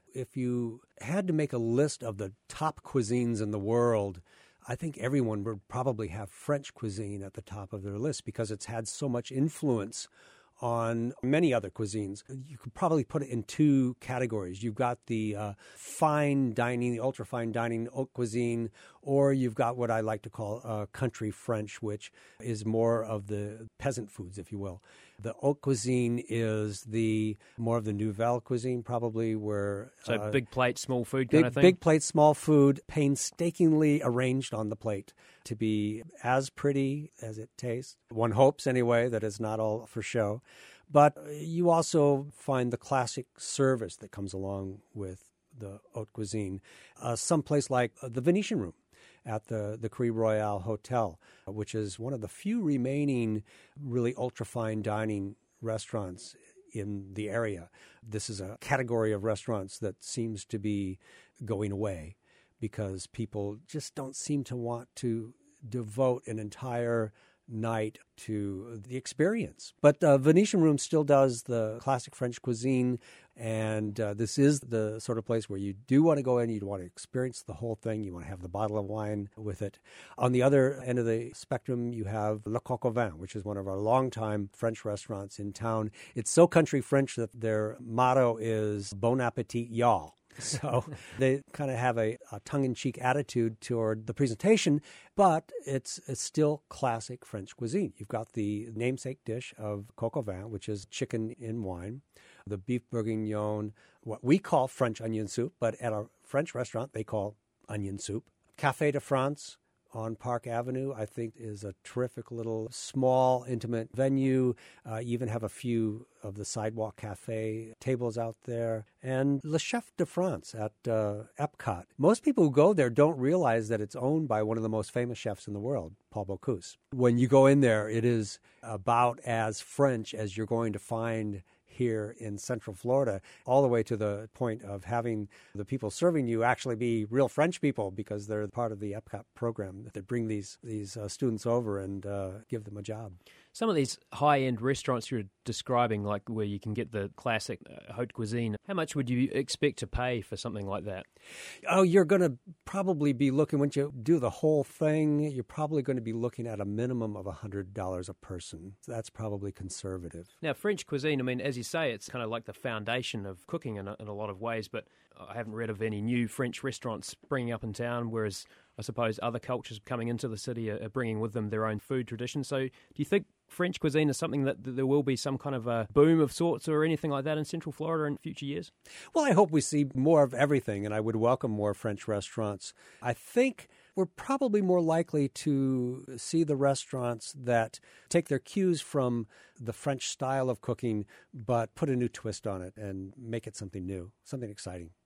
If you had to make a list of the top cuisines in the world, I think everyone would probably have French cuisine at the top of their list because it's had so much influence on many other cuisines. You could probably put it in two categories. You've got the fine dining, the ultra-fine dining haute cuisine, or you've got what I like to call country French, which is more of the peasant foods, if you will. The haute cuisine is the more of the nouvelle cuisine, probably, where... So big plate, small food kind of thing? Big plate, small food, painstakingly arranged on the plate to be as pretty as it tastes. One hopes, anyway, that it's not all for show. But you also find the classic service that comes along with the haute cuisine. Someplace like the Venetian Room at the Cris Royal Hotel, which is one of the few remaining really ultra-fine dining restaurants in the area. This is a category of restaurants that seems to be going away because people just don't seem to want to devote an entire night to the experience. But Venetian Room still does the classic French cuisine, and this is the sort of place where you do want to go in, you want to experience the whole thing, you want to have the bottle of wine with it. On the other end of the spectrum, you have Le Coq au Vin, which is one of our longtime French restaurants in town. It's so country French that their motto is Bon Appetit, y'all. So they kind of have a tongue-in-cheek attitude toward the presentation, but it's still classic French cuisine. You've got the namesake dish of coq au vin, which is chicken in wine, the beef bourguignon, what we call French onion soup, but at a French restaurant they call onion soup. Café de France on Park Avenue, I think, is a terrific little small, intimate venue. You even have a few of the sidewalk cafe tables out there. And Le Chef de France at Epcot. Most people who go there don't realize that it's owned by one of the most famous chefs in the world, Paul Bocuse. When you go in there, it is about as French as you're going to find here in Central Florida, all the way to the point of having the people serving you actually be real French people because they're part of the Epcot program. They bring these students over and give them a job. Some of these high-end restaurants you're describing, like where you can get the classic haute cuisine, how much would you expect to pay for something like that? Oh, you're going to probably be looking, once you do the whole thing, you're probably going to be looking at a minimum of $100 a person. That's probably conservative. Now, French cuisine, I mean, as you say, it's kind of like the foundation of cooking in a lot of ways, but I haven't read of any new French restaurants springing up in town, whereas I suppose other cultures coming into the city are bringing with them their own food traditions. So do you think French cuisine is something that there will be some kind of a boom of sorts or anything like that in Central Florida in future years? Well, I hope we see more of everything, and I would welcome more French restaurants. I think we're probably more likely to see the restaurants that take their cues from the French style of cooking, but put a new twist on it and make it something new, something exciting.